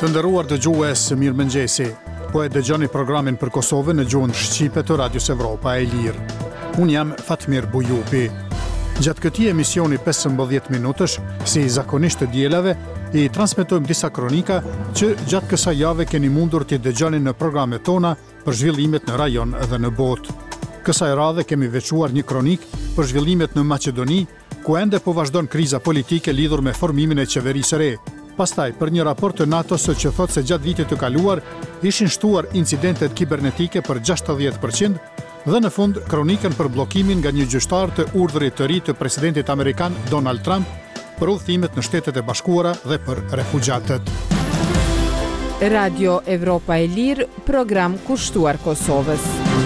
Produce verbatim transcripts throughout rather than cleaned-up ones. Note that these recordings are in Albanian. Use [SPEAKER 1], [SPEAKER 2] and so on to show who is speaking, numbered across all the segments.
[SPEAKER 1] Të nderuar dëgjues, mirëmëngjesi. Po e dëgjoni programin për Kosovën në gjuhën shqipe të Radios Evropa e Lirë. Unë jam Fatmir Bujupi. Gjatë këtij emisioni pesëmbëdhjetë minutësh, si zakonisht të dielave, i transmetojmë disa kronika që gjatë kësaj jave keni mundur t'i dëgjoni në programet tona për zhvillimet në rajon dhe në botë. Kësaj radhe kemi veçuar një kronik për zhvillimet në Maqedoni, ku ende po vazhdon kriza politike lidhur me formimin e qeverisë së re. Pastaj, për një raport të NATO-s që thotë se gjatë vitit të kaluar ishin shtuar incidentet kibernetike për gjashtëdhjetë përqind dhe në fund kronikën për bllokimin nga një gjyqtar të urdhrit të ri të presidentit amerikan Donald Trump për udhëtimet në Shtetet e Bashkuara dhe për refugjatët.
[SPEAKER 2] Radio Evropa e Lirë, program kushtuar Kosovës.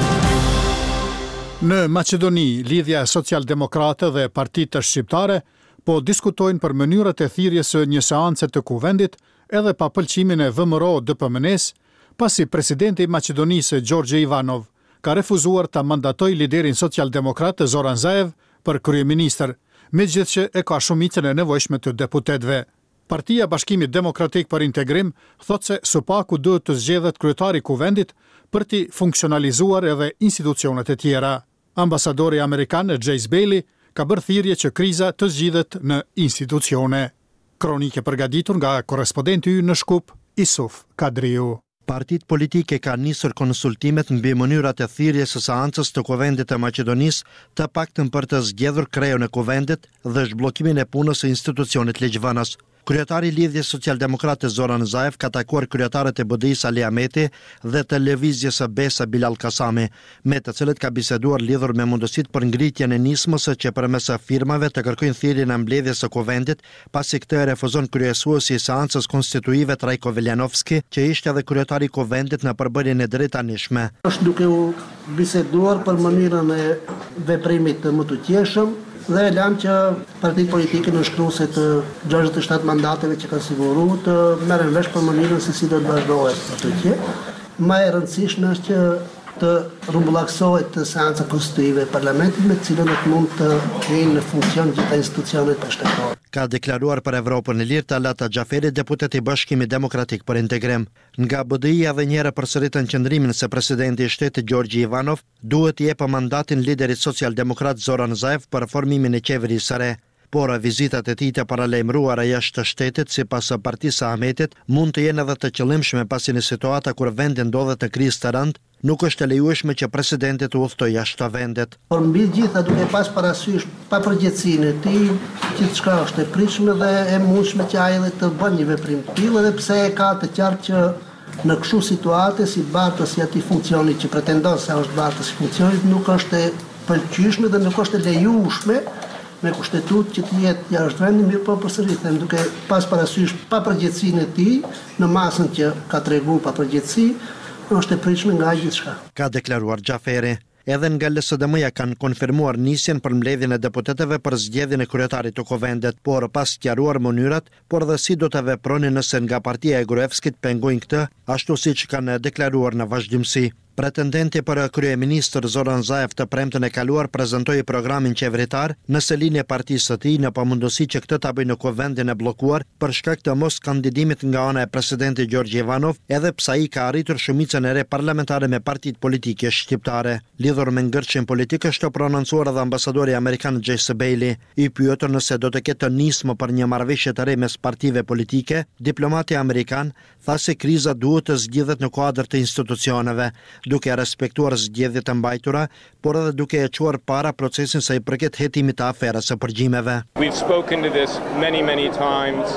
[SPEAKER 1] Në Maqedoni, lidhja e socialdemokratë dhe partitë shqiptare po diskutojnë për mënyrat e thirrjes së një seance të kuvendit edhe pa pëlqimin e V M R O D P M N-s, pasi presidenti i Maqedonisë Gjorgje Ivanov ka refuzuar ta mandatoj liderin socialdemokrat Zoran Zaev për kryeministër, megjithëse e ka shumicën e nevojshme të deputetëve. Partia Bashkimit Demokratik për Integrim thotë se së paku duhet të zgjedhet kryetari i kuvendit për të funksionalizuar edhe institucionet e tjera. Ambasadori amerikan Jace Bailey ka bërë thirrje që kriza të zgjidhet në institucione. Kronike përgatitur nga korrespondenti ynë në Shkup, Isuf Kadriu.
[SPEAKER 3] Partitë politike kanë nisur konsultimet mbi mënyrat e thirrjes së seancës të Kuvendit të Maqedonisë, të paktën për të zgjedhur kreun e kuvendit dhe zhbllokimin e punës së institucionit ligjvënës. Kryetari i Lidhjes Socialdemokrate Zoran Zaev ka takuar kryetarët e B D I-s Ali Ahmeti dhe të lëvizjes së Besa Bilal Kasami, me të cilët ka biseduar lidhur me mundësitë për ngritjen e nismës që përmes firmave të kërkojnë thirrjen e mbledhjes së kuvendit, pasi këtë e refuzon kryesuesi i seancës konstituive Trajko Veljanovski, që ishte edhe kryetari i kuvendit në përbërjen e drejtanishme.
[SPEAKER 4] Është duke u biseduar për mënyrën e veprimit të më të qeshëm dhe e lam që partitë politike nënshkruese të gjashtëdhjetë e shtatë mandateve që kanë siguruar të merren vesh për mënyrën se si do të vazhdohet ato që. Më e rëndësishme është që të rrumbullaksohet seanca konstitutive e parlamentit me të cilën do të mund të hyjnë në funksion gjitha institucionet shtetërore.
[SPEAKER 3] Ka deklaruar për Evropën e Lirë Talata Xhaferi, deputet i Bashkimit Demokratik për Integrim. Nga B D I edhe një herë përsëritën qëndrimin se presidenti i shtetit Gjorgje Ivanov duhet t'i jepë mandatin liderit socialdemokrat Zoran Zaev për formimin e qeverisë së re. Por vizitat e tij të paralajmëruara jashtë shtetit sipas partisë së Ahmetit mund të jenë edhe të qëllimshme pasi në situata kur vendi ndodhet në krizë të rëndë, nuk është e lejueshme që presidenti të udhtojë jashtë vendit.
[SPEAKER 4] Por mbi gjitha duke pas parasysh papërgjegjësinë e tij, gjithçka është e pritshme dhe e mundshme që ai edhe të bëjë një veprim të tillë, edhe pse e ka të qartë që në kështu situate si bartës i atij funksioni që pretendon se është bartës i funksionit nuk është e pëlqyeshme dhe nuk është e lejueshme me kushtetut që të jetë jashtë vendit, mirë po përsëritem duke pas parasysh papërgjegjësinë e tij në masën që ka treguar papërgjegjësi, është e pritshme nga gjithçka.
[SPEAKER 3] Ka deklaruar Xhaferi. Edhe nga L S D M-ja kanë konfirmuar nisjen për mbledhjen e deputetëve për zgjedhjen e kryetarit të kuvendit, por pas sqaruar mënyrat, por dhe si do të vepronin nëse nga partia e Gruevskit pengojnë këtë, ashtu siç kanë deklaruar në vazhdimsi. Pretendenti për kryeministër Zoran Zaev të premtën e kaluar prezantoi programin qeveritar nëse linja e partisë së tij në pamundësi që këtë ta bëjë në kuvendin e bllokuar për shkak të mos kandidimit nga ana e presidentit Gjorgje Ivanov, edhe pse ai ka arritur shumicën e re parlamentare me partitë politike shqiptare. Lidhur me ngërçin politik është prononcuar edhe ambasadori amerikan Jace Bailey. I pyetur nëse do të ketë nismë për një marrëveshje të re mes partive politike, diplomati amerikan tha se kriza duhet të zgjidhet në kuadër të institucioneve, duke respektuar zgjedhjet e mbajtura, por edhe duke e çuar para procesin sa i përket hetimit të aferës së përgjimeve.
[SPEAKER 5] We've spoken to this many many times.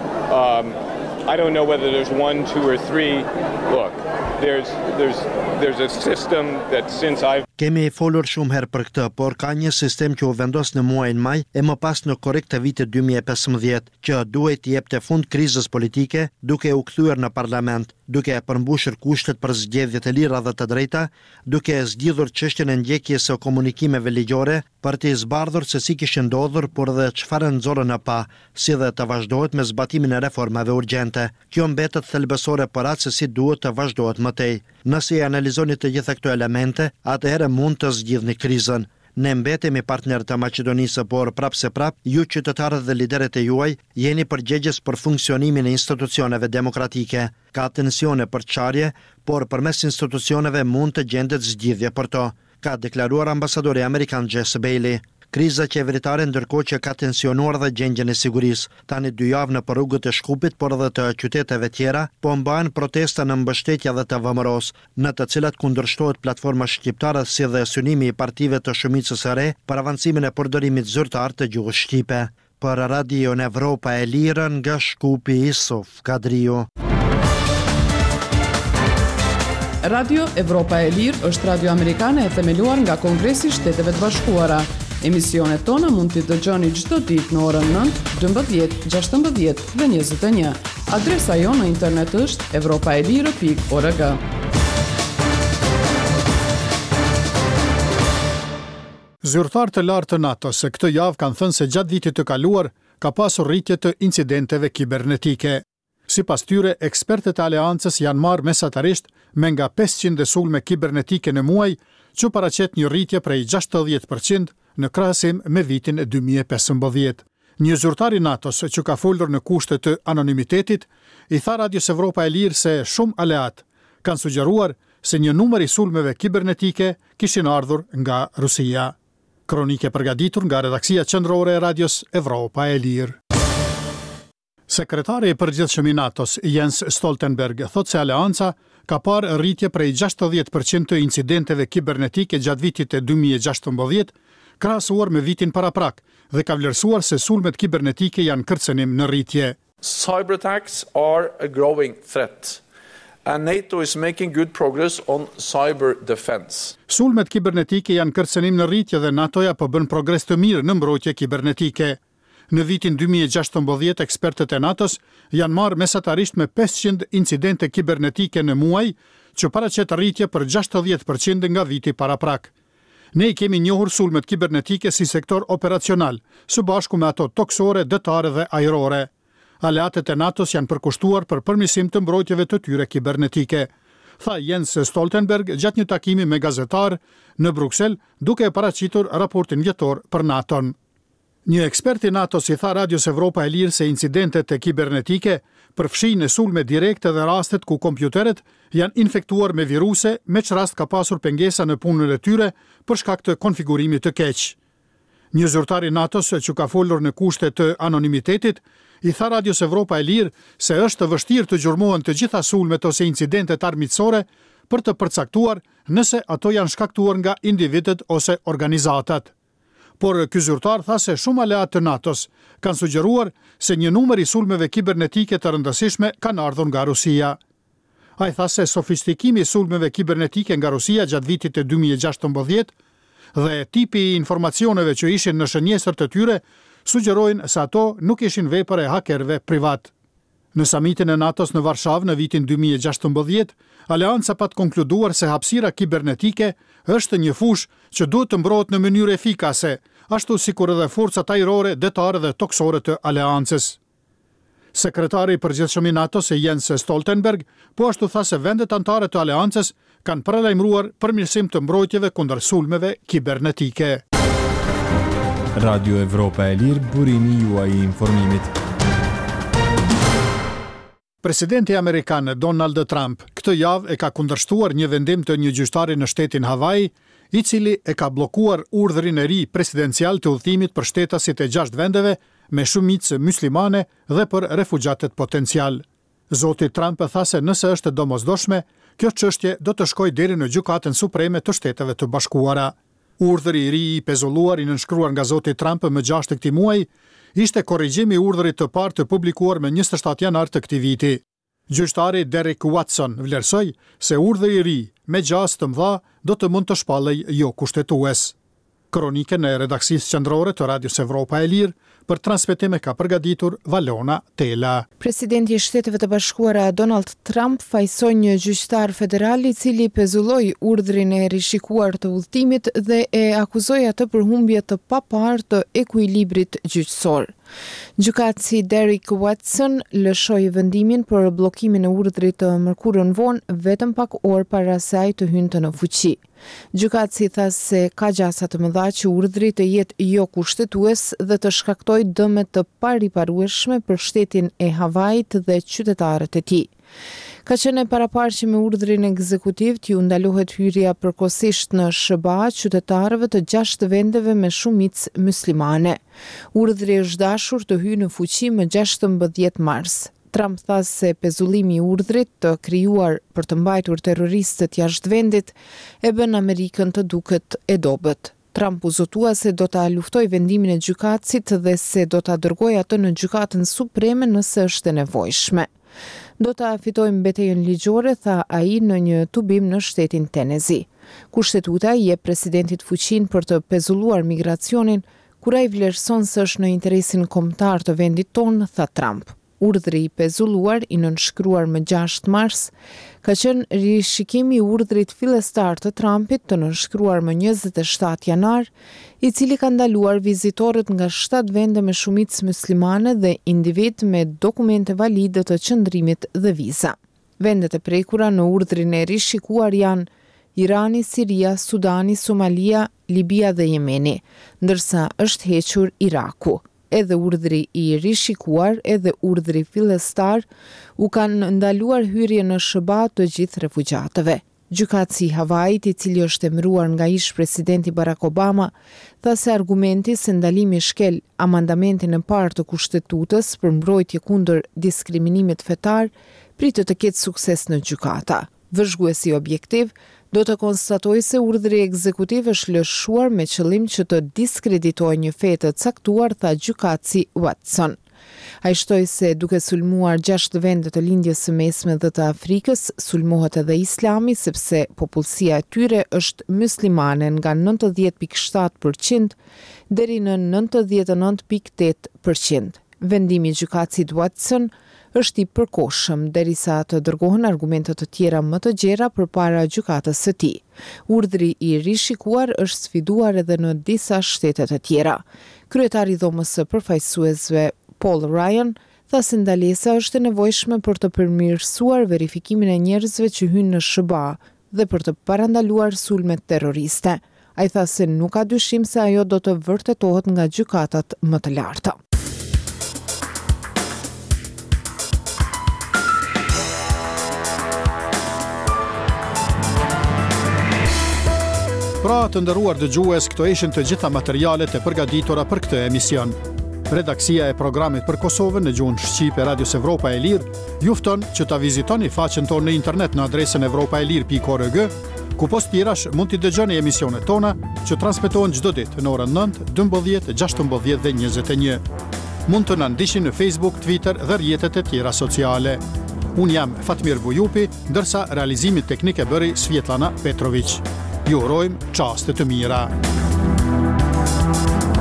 [SPEAKER 5] Um, I don't know whether there's one, two or three. Look, there's there's there's a system that since I've
[SPEAKER 3] Kemi folur shumë herë për këtë, por ka një sistem që u vendos në muajin maj e më pas në korrik të vitit dy mijë e pesëmbëdhjetë, që duhet të jepte fund krizës politike, duke u kthyer në parlament, duke përmbushur kushtet për zgjedhjet e lira dhe të drejta, duke zgjidhur çështjen e ndjekjes së komunikimeve ligjore, për të zbardhur se si kishte ndodhur, por dhe çfarë nxorën e pa, si dhe të vazhdohet me zbatimin e reformave urgjente. Kjo mbetet thelbësore për atë se si duhet të vazhdohet më tej. Nëse i analizoni të gjitha këto elemente, atëherë mund të zgjidhni krizën. Ne mbetemi partner të Maqedonisë, por prapë se prap, ju qytetarët dhe liderët e juaj jeni përgjegjës për funksionimin e institucioneve demokratike. Ka tensione për çarje, por përmes institucioneve mund të gjendet zgjidhje për to, ka deklaruar ambasadori amerikan Jess Bailey. Kriza qeveritare ndërkohë që ka tensionuar dhe gjendjen e sigurisë. Tani dy javë në rrugët e Shkupit, por edhe të qyteteve tjera, po mbahen protesta në mbështetje dhe të V M R-os, në të cilat kundërshtohet platforma shqiptare si dhe synimi i partive të shumicës së re për avancimin e përdorimit zyrtar të gjuhës shqipe. Për Radio Evropa e Lirë nga Shkupi, Isuf Kadriu.
[SPEAKER 2] Radio Evropa e Lirë është radio amerikane e themeluar nga Kongresi i Shteteve të Bashkuara. Emisionet tona mund t'i dëgjoni çdo ditë në orën nëntë, dymbëdhjetë, gjashtëmbëdhjetë dhe njëzet e një. Adresa jonë në internet është evropaelire pikë org.
[SPEAKER 1] Zyrtarë të lartë të NATO-s se këtë javë kanë thënë se gjatë vitit të kaluar ka pasur rritje të incidenteve kibernetike. Sipas tyre, ekspertët e aleancës janë marrë mesatarisht me nga pesëqind sulme kibernetike në muaj, që paraqet një rritje prej gjashtëdhjetë përqind në krahasim me vitin e dy mijë e pesëmbëdhjetë. Një zyrtar i NATO-s që ka folur në kushte të anonimitetit, i tha Radios Evropa e Lirë se shumë aleat kanë sugjeruar se një numër i sulmeve kibernetike kishin ardhur nga Rusia. Kronike përgatitur nga redaksia qendrore e Radios Evropa e Lirë. Sekretari i përgjithshëm i NATO-s Jens Stoltenberg thotë se aleanca ka parë rritje prej gjashtëdhjetë përqind të incidenteve kibernetike gjatë vitit e dy mijë e gjashtëmbëdhjetë, krahasuar me vitin paraprak, dhe ka vlerësuar se sulmet kibernetike janë kërcenim në rritje.
[SPEAKER 6] Cyber attacks are a growing threat, and NATO is making good progress on cyber defense.
[SPEAKER 1] Sulmet kibernetike janë kërcenim në rritje dhe NATO-ja po bën progres të mirë në mbrojtje kibernetike. Në vitin dy mijë e gjashtëmbëdhjetë, ekspertët e NATO-s janë marrë mesatarisht me pesëqind incidente kibernetike në muaj, që paraqet rritje për gjashtëdhjetë përqind nga viti paraprak. Ne i kemi njohur sulmet kibernetike si sektor operacional, së bashku me ato toksore, dëtare dhe ajrore. Aleatët e NATO-s janë përkushtuar për përmirësim të mbrojtjeve të tyre kibernetike, tha Jens Stoltenberg gjatë një takimi me gazetar në Bruksel, duke e paraqitur raportin vjetor për NATO-n. Një ekspert i NATO-s i tha Radios Evropa e Lirë se incidentet e kibernetike përfshin në sulme direkte dhe rastet ku kompjuteret janë infektuar me viruse, me që rast ka pasur pengesa në punën e tyre për shkak të konfigurimit të keq. Një zyrtar i NATO-s që ka folur në kushte të anonimitetit i tha Radios Evropa e Lirë se është të vështirë të gjurmohen të gjitha sulmet ose incidentet armiqësore për të përcaktuar nëse ato janë shkaktuar nga individet ose organizatat. Por ky zyrtar tha se shumë aleat të NATO-s kanë sugjeruar se një numër i sulmeve kibernetike të rëndësishme kanë ardhur nga Rusia. Ai tha se sofistikimi i sulmeve kibernetike nga Rusia gjatë vitit e dy mijë e gjashtëmbëdhjetë dhe tipi i informacioneve që ishin në shënjesër të tyre sugjerojnë se ato nuk ishin vepër e hakerëve privat. Në samitin e NATO-s në Varshavë në vitin dy mijë e gjashtëmbëdhjetë, aleanca pat konkluduar se hapësira kibernetike është një fushë që duhet të mbrohet në mënyrë efikase, ashtu sikur edhe forcat ajrore, detare dhe toksore të aleancës. Sekretari i përgjithshëm i NATO-s Jens Stoltenberg po ashtu tha se vendet anëtare të aleancës kanë paralajmëruar përmirësim të mbrojtjeve kundër sulmeve kibernetike.
[SPEAKER 7] Radio Evropa e Lirë, burimi juaj i informimit.
[SPEAKER 1] Presidenti amerikan Donald Trump këtë javë e ka kundërshtuar një vendim të një gjyqtari në shtetin Hawaii, i cili e ka bllokuar urdhrin e ri presidencial të udhëtimit për shtetasit e gjashtë vendeve me shumicë muslimane dhe për refugjatët potencial. Zoti Trump tha se nëse është domosdoshme, kjo çështje do të shkojë deri në Gjykatën Supreme të Shteteve të Bashkuara. Urdhri i ri i pezulluar i nënshkruar nga zoti Trump më gjashtë këtij muaji ishte korrigjimi i urdhrit të parë të publikuar me njëzet e shtatë janar të këtij viti. Gjyqtari Derek Watson vlerësoi se urdhri i ri me gjasë të mëdha do të mund të shpallej jo kushtetues. Kronikën e redaksisë qendrore të Radios Evropa e Lirë për transmetim e ka përgatitur Valona Tela.
[SPEAKER 2] Presidenti i Shteteve të Bashkuara Donald Trump fajsoi një gjyqtar federal i cili pezulloi urdhrin e rishikuar të udhëtimit dhe e akuzoi atë për humbje të paparë të ekuilibrit gjyqësor.
[SPEAKER 8] Gjykatësi Derek Watson lëshoi vendimin për bllokimin e urdhrit të mërkurën vonë vetëm pak orë para saj të hynte në fuqi. Gjykatësi tha se ka gjasa të mëdha që urdhri të jetë jo kushtetues dhe të shkaktojë dëme të pariparueshme për shtetin e Havajit dhe qytetarët e tij. Ka qenë e paraparshme me urdhrin ekzekutiv t'ju ndalohet hyrja përkohësisht në S B A qytetarëve të gjashtë vendeve me shumicë muslimane. Urdhri është dashur të hyjë në fuqi më gjashtëmbëdhjetë mars. Trump tha se pezullimi i urdhrit të krijuar për të mbajtur terroristët jashtë vendit e bën Amerikën të duket e dobët. Trump u zotua se do ta luftojë vendimin e gjykatësit dhe se do ta dërgojë atë në gjykatën supreme nëse është e nevojshme. Do ta fitojmë mbetejën ligjore, tha ai në një tubim në shtetin Tennessee. Kushtetuta i jep presidentit fuqinë për të pezulluar migracionin, kur ai vlerëson se është në interesin kombëtar të vendit tonë, tha Trump. Urdhri i pezulluar i nënshkruar më gjashtë mars ka qenë rishikimi i urdhrit fillestar të Trumpit të nënshkruar më njëzet e shtatë janar, i cili ka ndaluar vizitorët nga shtatë vende me shumicë muslimane dhe individ me dokumente valide të qëndrimit dhe viza. Vendet e prekura në urdhrin e rishikuar janë Irani, Siria, Sudani, Somalia, Libia dhe Jemeni, ndërsa është hequr Iraku. Edhe urdhri i rishikuar, edhe urdhri fillestar u kanë ndaluar hyrje në S B A të gjithë refugjatëve. Gjykatësi i Havajit, i cili është emëruar nga ish presidenti Barack Obama, tha se argumenti se ndalimi shkel amandamentin e parë të kushtetutës për mbrojtje kundër diskriminimit fetar pritet të ketë sukses në gjykata. Vëzhguesi objektiv do të konstatojë se urdhri ekzekutiv është lëshuar me qëllim që të diskreditojë një fe të caktuar, tha gjykatësi Watson. Ai shtoi se duke sulmuar gjashtë vende të lindjes së mesme dhe të Afrikës, sulmohet edhe Islami sepse popullsia e tyre është muslimane nga nëntëdhjetë pikë shtatë përqind deri në nëntëdhjetë e nëntë pikë tetë përqind. Vendimi i gjykatësit Watson është i përkohshëm derisa të dërgohen argumente të tjera më të gjera përpara gjykatës së tij. Urdhri i rishikuar është sfiduar edhe në disa shtete të tjera. Kryetari i dhomës së përfaqësuesve Paul Ryan tha se ndalesa është e nevojshme për të përmirësuar verifikimin e njerëzve që hyjnë në S B A dhe për të parandaluar sulmet terroriste. Ai tha se nuk ka dyshim se ajo do të vërtetohet nga gjykatat më të larta.
[SPEAKER 1] Pra të ndëruar dëgjues, këto ishin të gjitha materialet e përgatitura për këtë emision. Redaksia e programit për Kosovën në gjuhën shqipe Radios Evropa e Lirë ju fton që ta vizitoni faqen tonë në internet në adresën evropa e lirë pikë org, ku post tjerash mund t'i dëgjoni emisionet tona që transmetohen çdo ditë në orën nëntë, dymbëdhjetë, gjashtëmbëdhjetë dhe njëzet e një. Mund të na ndiqni në Facebook, Twitter dhe rrjetet e tjera sociale. Unë jam Fatmir Bujupi, ndërsa realizimin teknik e bëri Svjetlana Petrović. Ju urojmë çaste të mira.